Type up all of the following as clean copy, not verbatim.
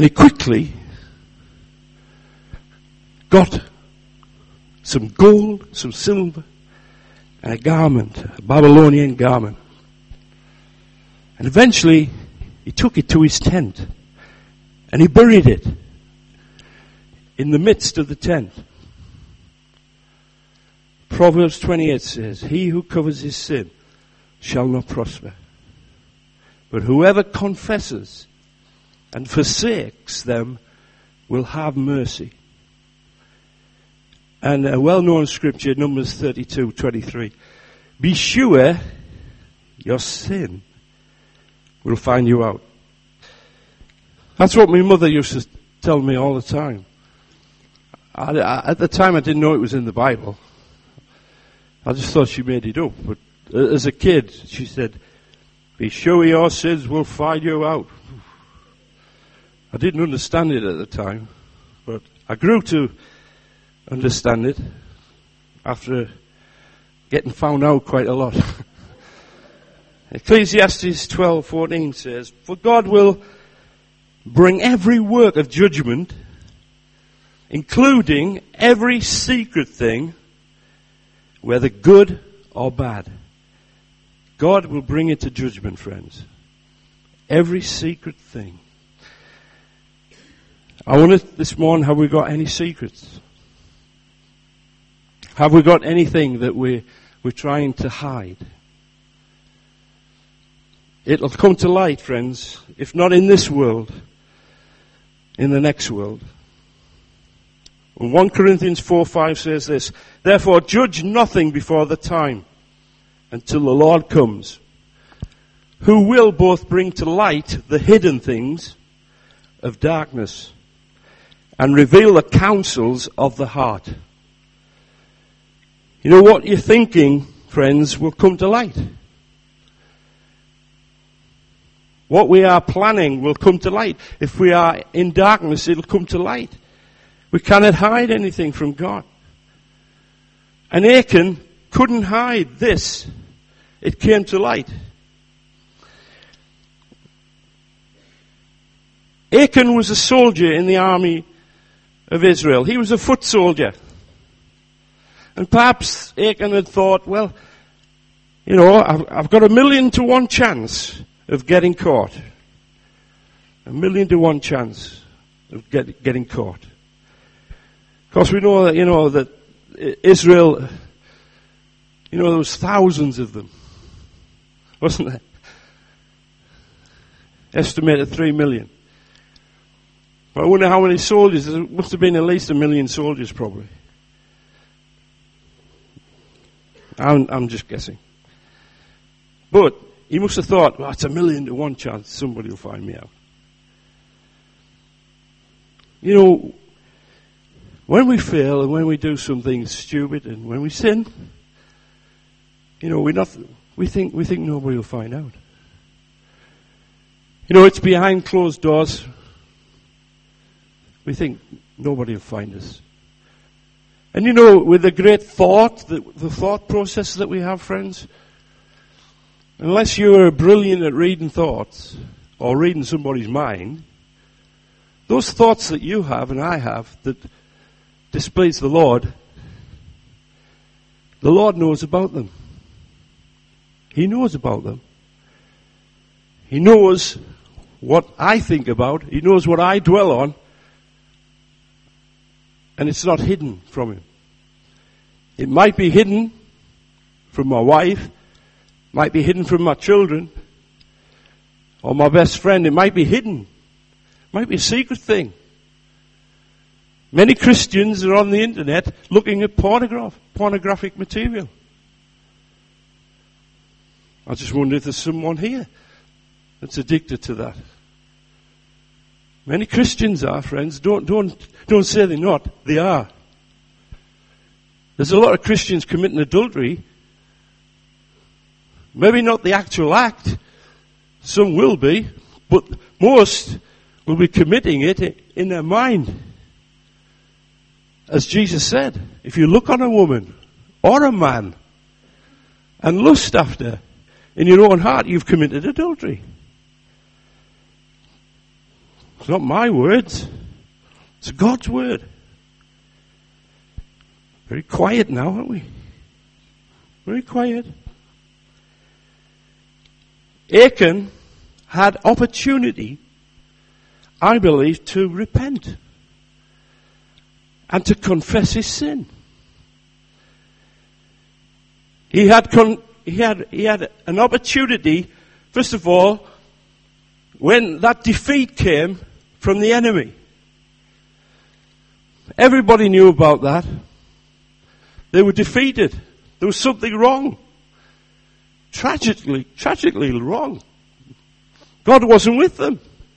And he quickly got some gold, some silver, and a garment, a Babylonian garment. And eventually, he took it to his tent, and he buried it in the midst of the tent. Proverbs 28 says, "He who covers his sin shall not prosper. But whoever confesses and forsakes them will have mercy." And a well-known scripture, Numbers 32:23. "Be sure your sin will find you out." That's what my mother used to tell me all the time. At the time I didn't know it was in the Bible. I just thought she made it up. But as a kid, she said, "Be sure your sins will find you out." I didn't understand it at the time, but I grew to understand it after getting found out quite a lot. Ecclesiastes 12:14 says, "For God will bring every work of judgment, including every secret thing, whether good or bad." God will bring it to judgment, friends. Every secret thing. I wonder this morning, have we got any secrets? Have we got anything that we're trying to hide? It'll come to light, friends, if not in this world, in the next world. And 1 Corinthians 4:5 says this, "Therefore judge nothing before the time, until the Lord comes, who will both bring to light the hidden things of darkness and reveal the counsels of the heart." You know what you're thinking, friends, will come to light. What we are planning will come to light. If we are in darkness, it'll come to light. We cannot hide anything from God. And Achan couldn't hide this. It came to light. Achan was a soldier in the army of Israel. He was a foot soldier. And perhaps Achan had thought, well, you know, I've got 1,000,000 to 1 chance of getting caught. 1,000,000 to 1 chance of getting caught. Of course, we know that, that Israel, there was thousands of them. Wasn't there? Estimated 3 million. I wonder how many soldiers. There must have been at least 1,000,000 soldiers, probably. I'm just guessing. But he must have thought, well, it's 1,000,000 to 1 chance somebody will find me out. When we fail and when we do something stupid and when we sin, we think nobody will find out. It's behind closed doors. We think nobody will find us. And with the great thought, the thought process that we have, friends, unless you're brilliant at reading thoughts or reading somebody's mind, those thoughts that you have and I have that displease the Lord knows about them. He knows about them. He knows what I think about. He knows what I dwell on. And it's not hidden from him. It might be hidden from my wife, might be hidden from my children, or my best friend. It might be hidden. It might be a secret thing. Many Christians are on the internet looking at pornographic material. I just wonder if there's someone here that's addicted to that. Many Christians are, friends. Don't say they're not. They are. There's a lot of Christians committing adultery. Maybe not the actual act. Some will be, but most will be committing it in their mind. As Jesus said, if you look on a woman or a man and lust after in your own heart, you've committed adultery. It's not my words. It's God's word. Very quiet now, aren't we? Very quiet. Achan had opportunity, I believe, to repent and to confess his sin. He had an opportunity, first of all, when that defeat came from the enemy. Everybody knew about that. They were defeated. There was something wrong. Tragically wrong. God wasn't with them.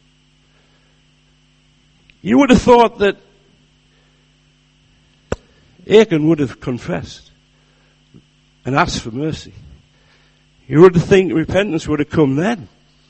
You would have thought that Achan would have confessed and asked for mercy. You would think repentance would have come then.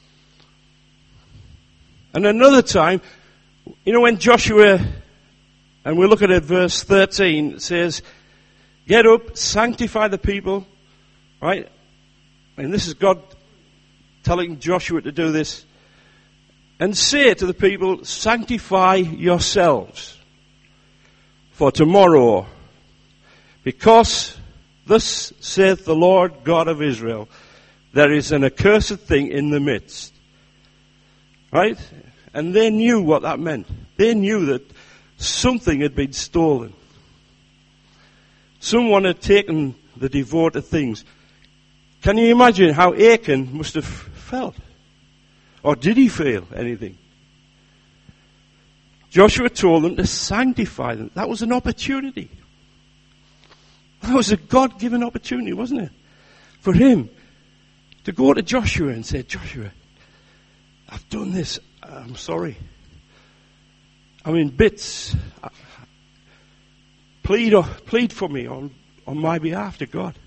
And another time, when Joshua, and we look at it, verse 13, it says, get up, sanctify the people, right? And this is God telling Joshua to do this. And say to the people, sanctify yourselves for tomorrow, because thus saith the Lord God of Israel, there is an accursed thing in the midst. Right? And they knew what that meant. They knew that something had been stolen. Someone had taken the devoted things. Can you imagine how Achan must have felt? Or did he feel anything? Joshua told them to sanctify them. That was an opportunity. That was a God-given opportunity, wasn't it? For him to go to Joshua and say, Joshua, I've done this. I'm sorry. I'm in bits. Plead for me on my behalf to God.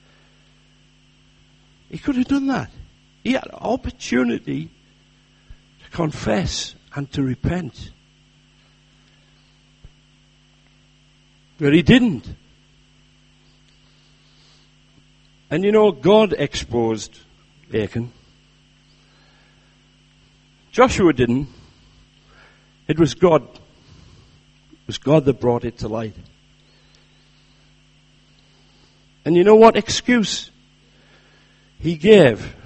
He could have done that. He had an opportunity to confess and to repent. But he didn't. And God exposed Achan. Joshua didn't. It was God. It was God that brought it to light. And you know what excuse he gave?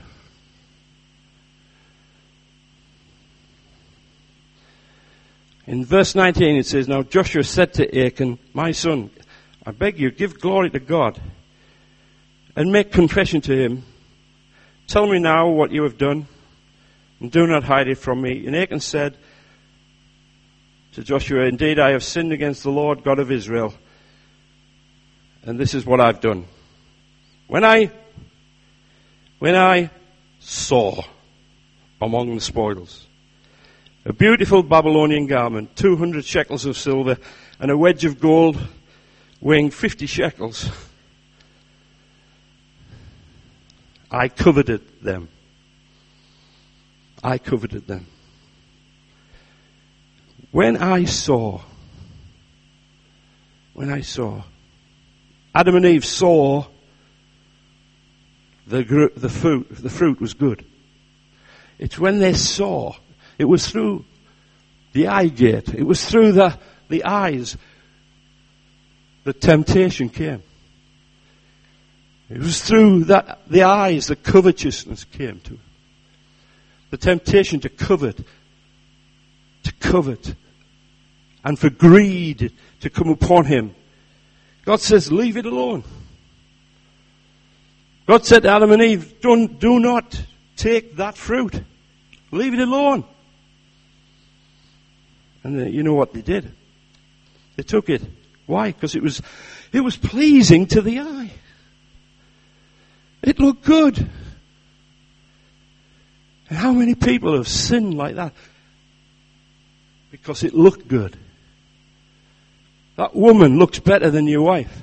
In verse 19 it says, now Joshua said to Achan, my son, I beg you, give glory to God and make confession to him. Tell me now what you have done, and do not hide it from me. And Achan said to Joshua, indeed I have sinned against the Lord God of Israel, and this is what I've done. When I saw among the spoils a beautiful Babylonian garment, 200 shekels of silver, and a wedge of gold weighing 50 shekels, I coveted them. I coveted them. When I saw, Adam and Eve saw the fruit was good. It's when they saw, it was through the eye gate, it was through the eyes that temptation came. It was through the eyes that covetousness came to. The temptation to covet, and for greed to come upon him. God says, leave it alone. God said to Adam and Eve, do not take that fruit. Leave it alone. And you know what they did? They took it. Why? Because it was pleasing to the eye. It looked good. And how many people have sinned like that? Because it looked good. That woman looks better than your wife.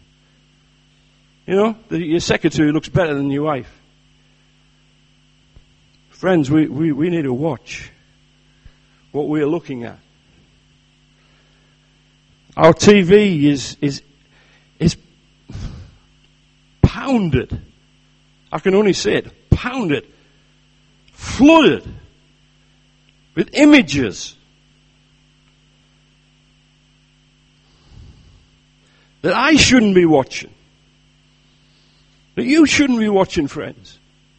Your secretary looks better than your wife. Friends, we need to watch what we're looking at. Our TV is pounded. I can only say it, pounded, flooded with images that I shouldn't be watching. That you shouldn't be watching, friends.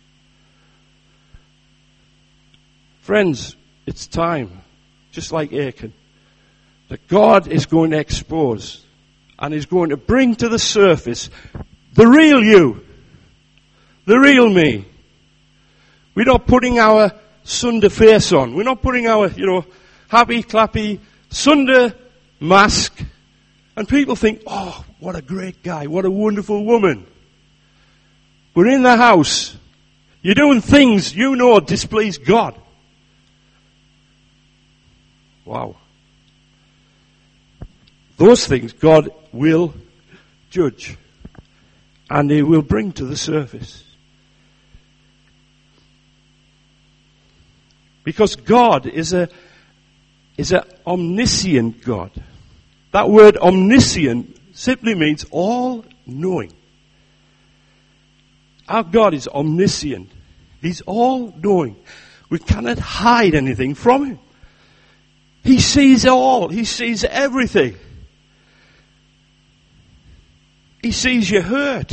Friends, it's time, just like Achan, that God is going to expose and is going to bring to the surface the real you, the real me. We're not putting our Sunday face on. We're not putting our, happy, clappy Sunday mask. And people think, oh, what a great guy, what a wonderful woman. We're in the house. You're doing things displease God. Wow. Those things God will judge. And He will bring to the surface. Because God is an omniscient God. That word omniscient simply means all-knowing. Our God is omniscient. He's all-knowing. We cannot hide anything from Him. He sees all. He sees everything. He sees your hurt.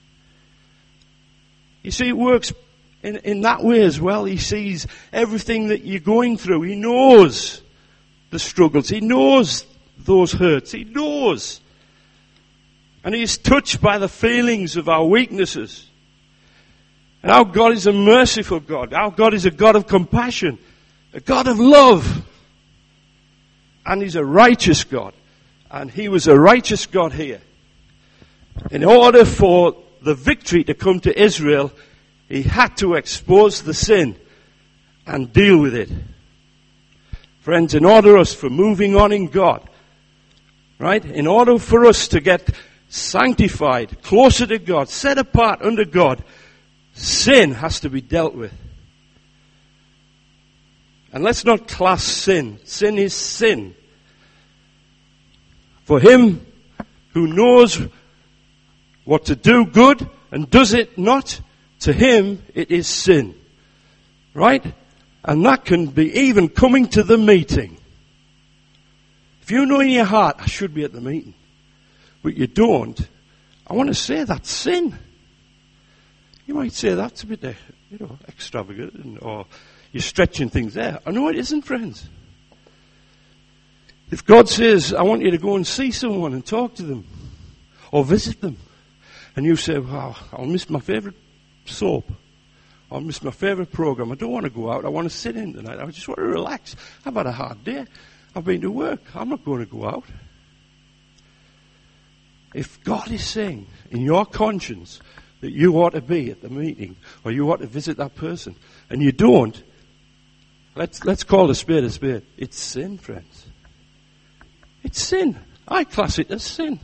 You see, it works in that way as well. He sees everything that you're going through. He knows the struggles. He knows those hurts. He knows. And He is touched by the feelings of our weaknesses. And our God is a merciful God. Our God is a God of compassion. A God of love. And He's a righteous God. And He was a righteous God here. In order for the victory to come to Israel, He had to expose the sin and deal with it. Friends, in order for moving on in God, right? In order for us to get sanctified, closer to God, set apart under God, sin has to be dealt with. And let's not class sin. Sin is sin. For him who knows what to do good and does it not, to him it is sin. Right? And that can be even coming to the meeting. If you know in your heart, I should be at the meeting, but you don't, I want to say that's sin. You might say that's a bit, extravagant, or you're stretching things there. I know it isn't, friends. If God says, I want you to go and see someone and talk to them, or visit them, and you say, wow, I'll miss my favourite soap, I'll miss my favourite program, I don't want to go out, I want to sit in tonight, I just want to relax, I've had a hard day, I've been to work, I'm not going to go out. If God is saying in your conscience that you ought to be at the meeting, or you ought to visit that person, and you don't, let's call a spade a spade. It's sin, friends. It's sin. I class it as sin.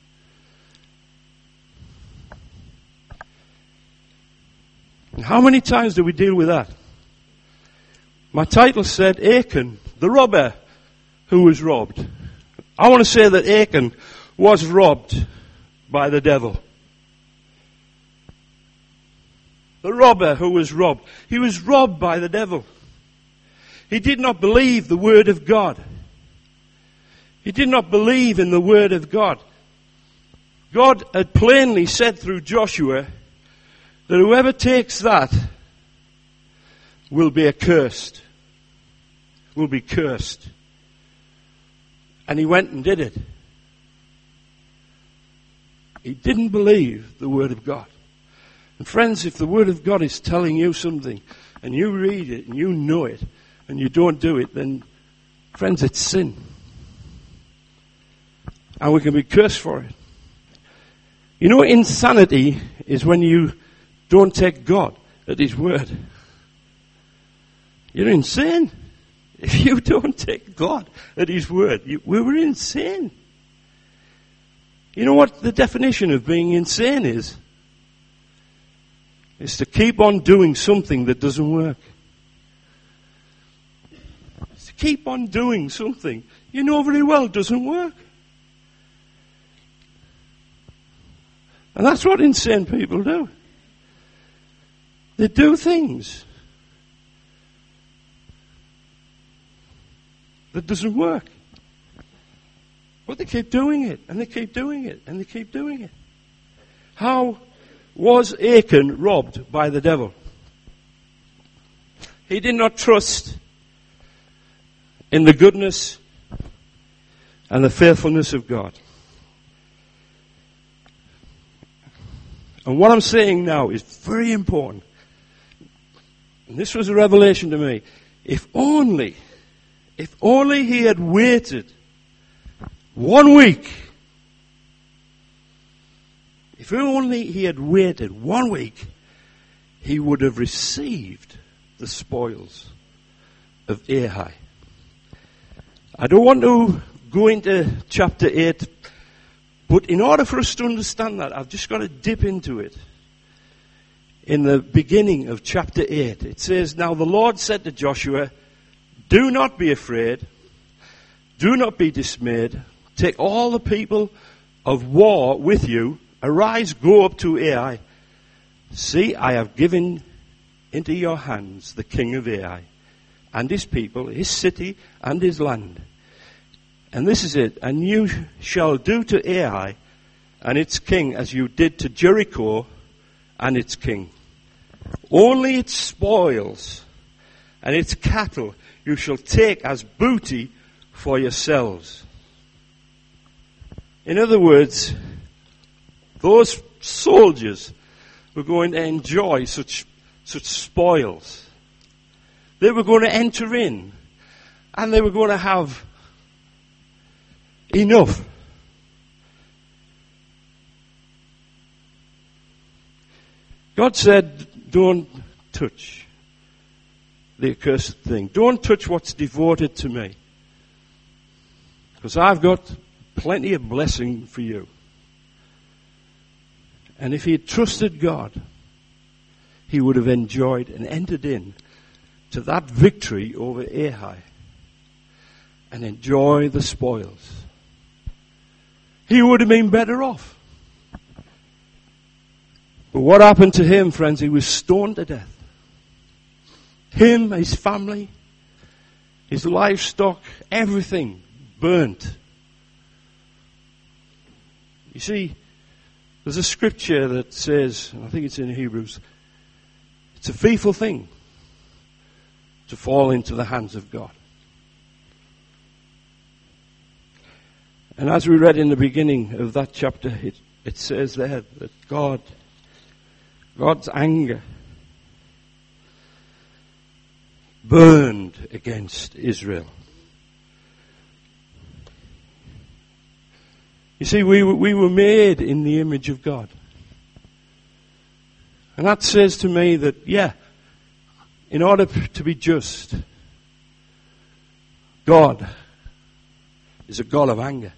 And how many times do we deal with that? My title said Achan, the robber who was robbed. I want to say that Achan was robbed by the devil. The robber who was robbed. He was robbed by the devil. He did not believe the word of God. He did not believe in the word of God. God had plainly said through Joshua that whoever takes that will be accursed. Will be cursed. And he went and did it. He didn't believe the word of God. And friends, if the word of God is telling you something, and you read it, and you know it, and you don't do it, then, friends, it's sin. And we can be cursed for it. You know, insanity is when you don't take God at His word. You're insane. If you don't take God at His word, we were insane. You know what the definition of being insane is? It's to keep on doing something that doesn't work. It's to keep on doing something you know very well doesn't work. And that's what insane people do. They do things that doesn't work. But they keep doing it, and they keep doing it, and they keep doing it. How was Achan robbed by the devil? He did not trust in the goodness and the faithfulness of God. And what I'm saying now is very important. And this was a revelation to me. If only he had waited 1 week. If only he had waited 1 week, he would have received the spoils of Ai. I don't want to go into chapter 8, but in order for us to understand that, I've just got to dip into it. In the beginning of chapter 8, it says, "Now the Lord said to Joshua, do not be afraid, do not be dismayed, take all the people of war with you, arise, go up to Ai. See, I have given into your hands the king of Ai, and his people, his city, and his land. And this is it, and you shall do to Ai and its king as you did to Jericho and its king. Only its spoils and its cattle you shall take as booty for yourselves." In other words, those soldiers were going to enjoy such spoils. They were going to enter in, and they were going to have enough. God said, don't touch the accursed thing. Don't touch what's devoted to me, because I've got plenty of blessing for you. And if he had trusted God, he would have enjoyed and entered in to that victory over Ai and enjoy the spoils. He would have been better off. But what happened to him, friends? He was stoned to death. Him, his family, his livestock, everything burnt. You see, there's a scripture that says, and I think it's in Hebrews, it's a fearful thing to fall into the hands of God. And as we read in the beginning of that chapter, it says there that God's anger burned against Israel. You see, we were made in the image of God. And that says to me that, in order to be just, God is a God of anger.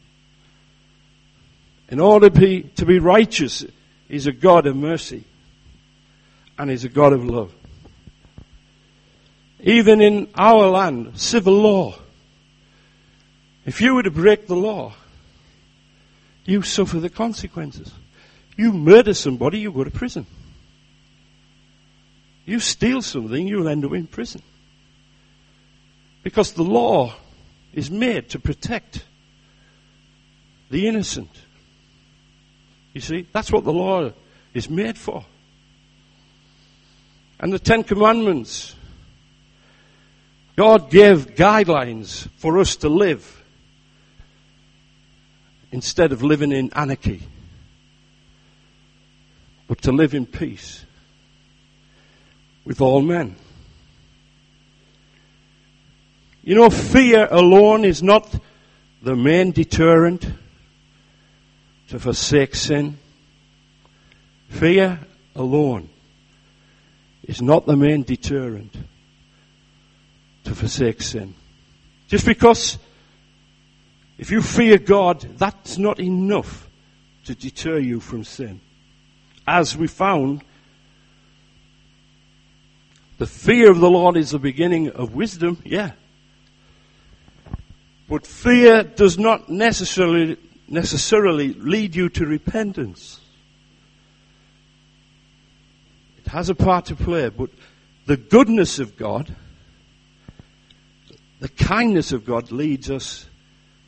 In order to be righteous, He's a God of mercy. And He's a God of love. Even in our land, civil law, if you were to break the law, you suffer the consequences. You murder somebody, you go to prison. You steal something, you'll end up in prison. Because the law is made to protect the innocent. You see, that's what the law is made for. And the Ten Commandments, God gave guidelines for us to live instead of living in anarchy, but to live in peace with all men. You know, fear alone is not the main deterrent to forsake sin. Fear alone is not the main deterrent to forsake sin. Just because if you fear God, that's not enough to deter you from sin. As we found, the fear of the Lord is the beginning of wisdom, But fear does not necessarily lead you to repentance. It has a part to play, but the goodness of God, the kindness of God leads us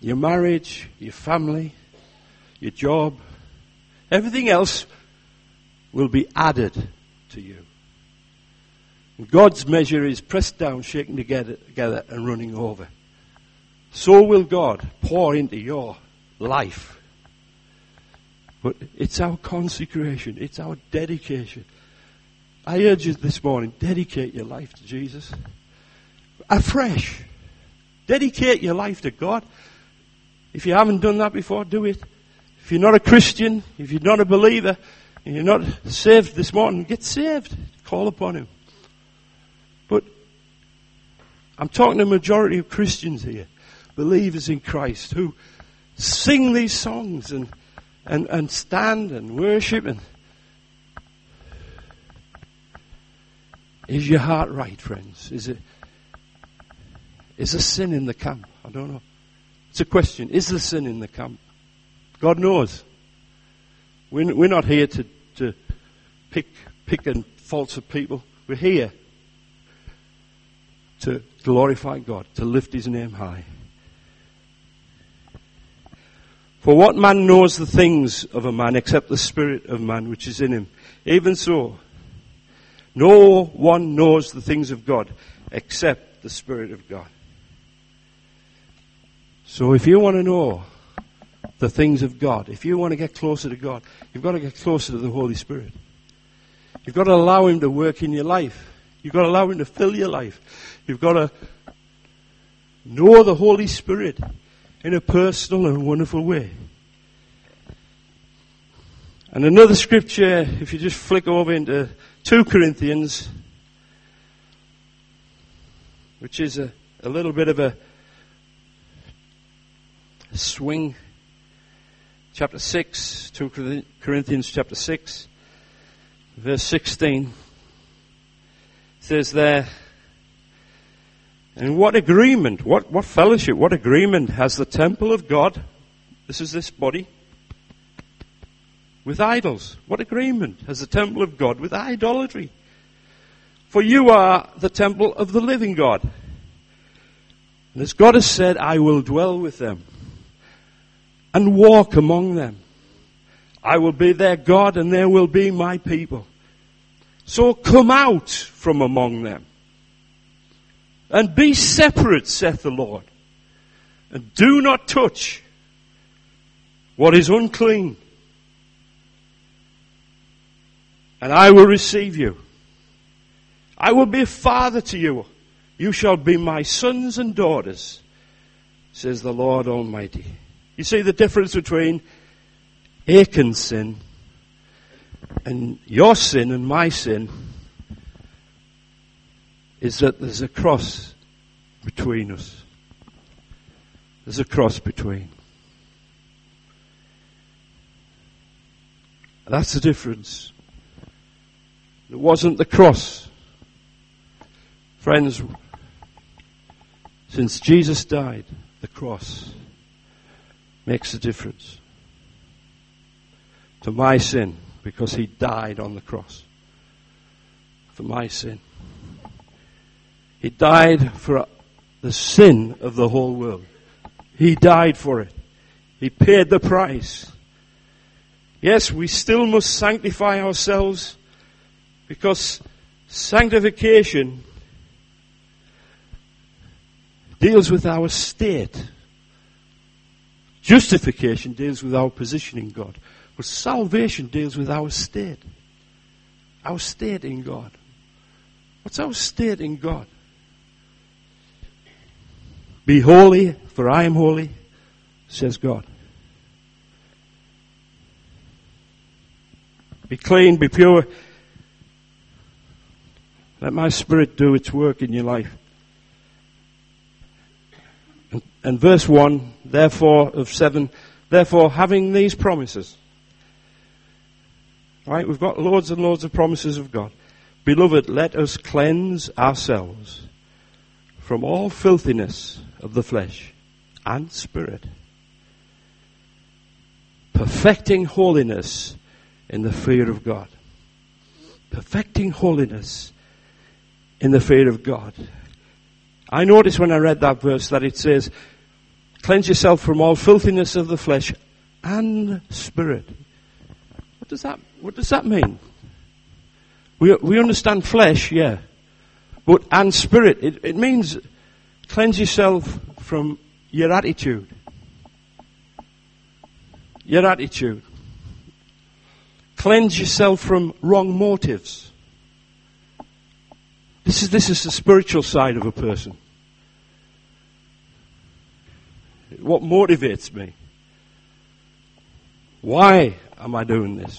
your marriage, your family, your job, everything else will be added to you. God's measure is pressed down, shaken together and running over. So will God pour into your life. But it's our consecration. It's our dedication. I urge you this morning, dedicate your life to Jesus. Afresh. Dedicate your life to God. If you haven't done that before, do it. If you're not a Christian, if you're not a believer, and you're not saved this morning, get saved. Call upon Him. But I'm talking to a majority of Christians here, believers in Christ, who sing these songs and stand and worship. And is your heart right, friends? Is there sin in the camp? I don't know. It's a question. Is there sin in the camp? God knows. We're not here to pick and faults of people. We're here to glorify God, to lift His name high. For what man knows the things of a man except the spirit of man which is in him? Even so, no one knows the things of God except the Spirit of God. So if you want to know the things of God, if you want to get closer to God, you've got to get closer to the Holy Spirit. You've got to allow Him to work in your life. You've got to allow Him to fill your life. You've got to know the Holy Spirit in a personal and wonderful way. And another scripture, if you just flick over into 2 Corinthians, which is a little bit of a swing. Chapter 6, 2 Corinthians chapter 6, verse 16. It says there, and what agreement, what fellowship, what agreement has the temple of God, this is this body, with idols? What agreement has the temple of God with idolatry? For you are the temple of the living God. And as God has said, I will dwell with them and walk among them. I will be their God and they will be my people. So come out from among them and be separate, saith the Lord, and do not touch what is unclean, and I will receive you. I will be a father to you. You shall be my sons and daughters, says the Lord Almighty. You see the difference between Achan's sin and your sin and my sin is that there's a cross between us. There's a cross between. That's the difference. It wasn't the cross. Friends, since Jesus died, the cross makes a difference to my sin, because He died on the cross for my sin. He died for the sin of the whole world. He died for it. He paid the price. Yes, we still must sanctify ourselves, because sanctification deals with our state. Justification deals with our position in God. But salvation deals with our state. Our state in God. What's our state in God? Be holy, for I am holy, says God. Be clean, be pure. Let my Spirit do its work in your life. And verse 1, therefore, of 7, therefore, having these promises. Right, we've got loads and loads of promises of God. Beloved, let us cleanse ourselves from all filthiness of the flesh and spirit, perfecting holiness in the fear of God. Perfecting holiness in the fear of God. I noticed when I read that verse that it says, Cleanse yourself from all filthiness of the flesh and spirit. What does that mean? We understand flesh, yeah. But and spirit, it means cleanse yourself from your attitude. Your attitude. Cleanse yourself from wrong motives. This is the spiritual side of a person. What motivates me? Why am I doing this?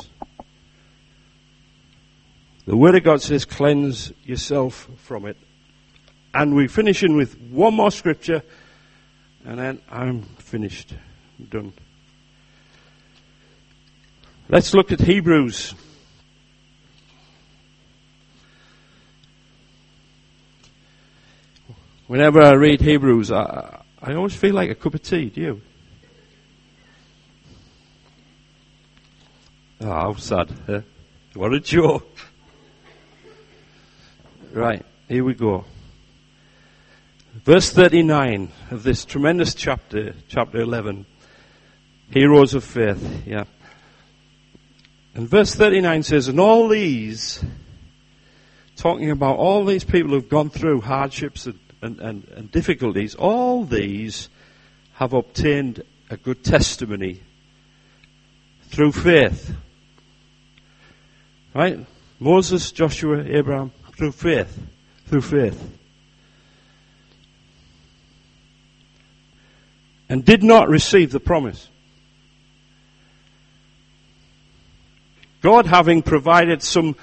The Word of God says cleanse yourself from it. And we're finishing with one more scripture, and then I'm finished. I'm done. Let's look at Hebrews. Whenever I read Hebrews, I always feel like a cup of tea. Do you? Oh, how sad. Huh? What a joke. Right, here we go. Verse 39 of this tremendous chapter 11. Heroes of faith, yeah. And verse 39 says, and all these, talking about all these people who've gone through hardships and difficulties, all these have obtained a good testimony through faith. Right? Moses, Joshua, Abraham, through faith. Through faith. And did not receive the promise. God having provided something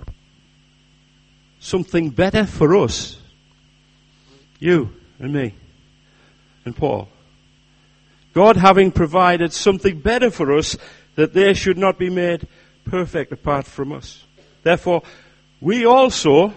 better for us, you and me and Paul. God having provided something better for us, that they should not be made perfect apart from us. Therefore, we also,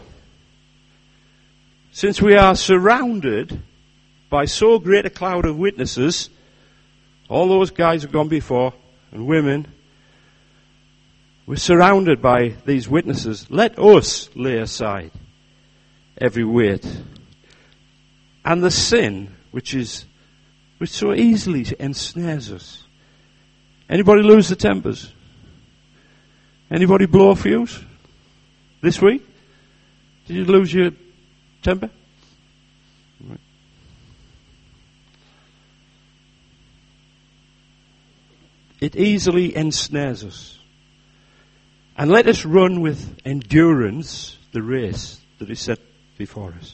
since we are surrounded by so great a cloud of witnesses, all those guys have gone before, and women, we're surrounded by these witnesses. Let us lay aside every weight and the sin which so easily ensnares us. Anybody lose the tempers? Anybody blow a fuse this week? Did you lose your temper? Right. It easily ensnares us. And let us run with endurance the race that is set before us.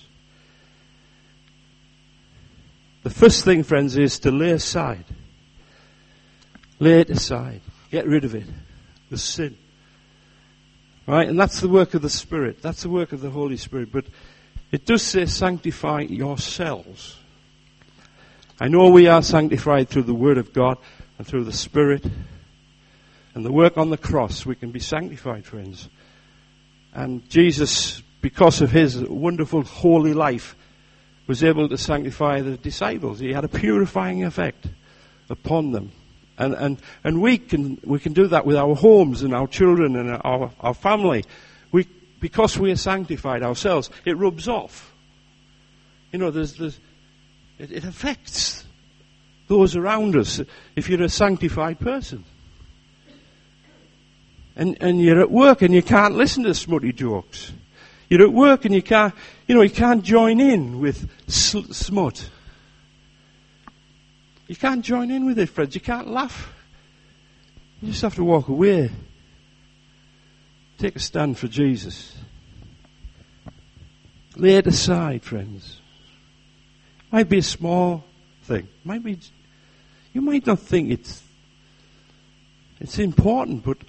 The first thing, friends, is to lay aside. Lay it aside. Get rid of it. The sin. Right? And that's the work of the Spirit. That's the work of the Holy Spirit. But it does say sanctify yourselves. I know we are sanctified through the Word of God and through the Spirit. And the work on the cross, we can be sanctified, friends. And Jesus, because of his wonderful holy life, was able to sanctify the disciples. He had a purifying effect upon them. And we can do that with our homes and our children and our family. Because we are sanctified ourselves, it rubs off. You know, it affects those around us if you're a sanctified person. And you're at work and you can't listen to smutty jokes. You're at work and you can't join in with smut. You can't join in with it, friends. You can't laugh. You just have to walk away. Take a stand for Jesus. Lay it aside, friends. Might be a small thing. You might not think it's important, but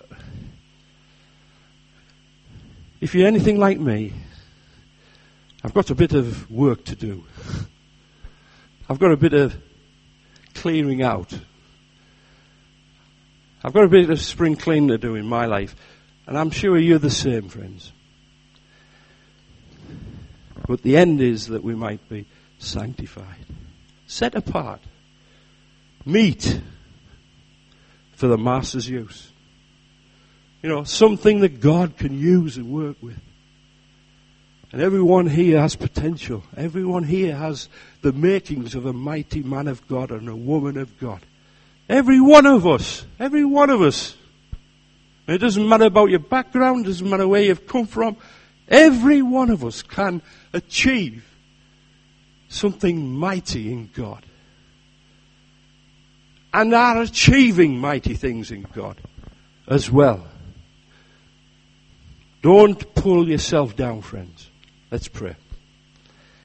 if you're anything like me, I've got a bit of work to do. I've got a bit of clearing out. I've got a bit of spring cleaning to do in my life. And I'm sure you're the same, friends. But the end is that we might be sanctified. Set apart. Meet for the Master's use. You know, something that God can use and work with. And everyone here has potential. Everyone here has the makings of a mighty man of God and a woman of God. Every one of us. Every one of us. It doesn't matter about your background. It doesn't matter where you've come from. Every one of us can achieve something mighty in God. And are achieving mighty things in God as well. Don't pull yourself down, friends. Let's pray.